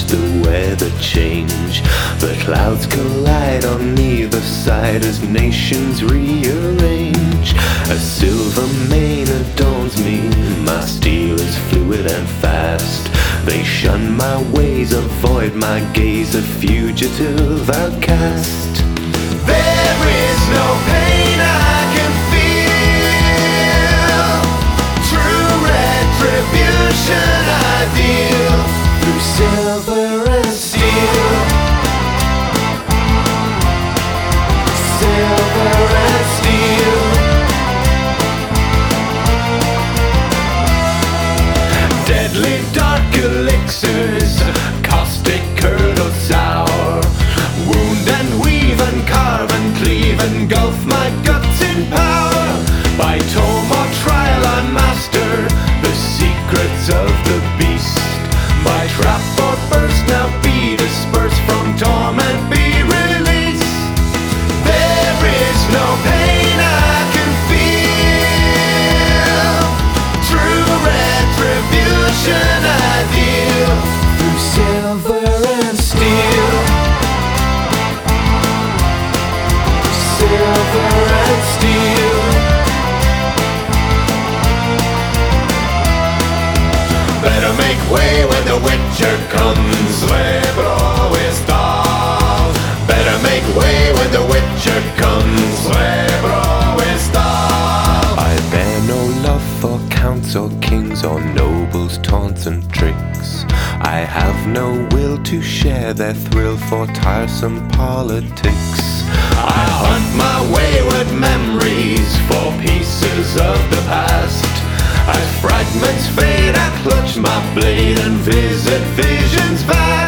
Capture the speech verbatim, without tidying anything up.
the weather change. The clouds collide on either side as nations rearrange. A silver mane adorns me, my steel is fluid and fast. They shun my ways, avoid my gaze, a fugitive outcast. There is no pain I can feel, true retribution I deal, through silver and steel. Silver and steel. Deadly dark elixirs, caustic curdle sour, wound and weave and carve and cleave, engulf my guts in power. By tome or trial I master the secrets of the beast. By trap or burst now be dispersed, from torment be released. There is no pain I can feel, true retribution I deal, through silver and steel. Silver and steel. Better make way when the Witcher comes, Lebro is dal. Better make way when the Witcher comes, Lebro is dal. I bear no love for counts or kings or nobles' taunts and tricks. I have no will to share their thrill for tiresome politics. I hunt my wayward memories for pieces of the past. As fragments fade, I clutch my blade and visit visions vast.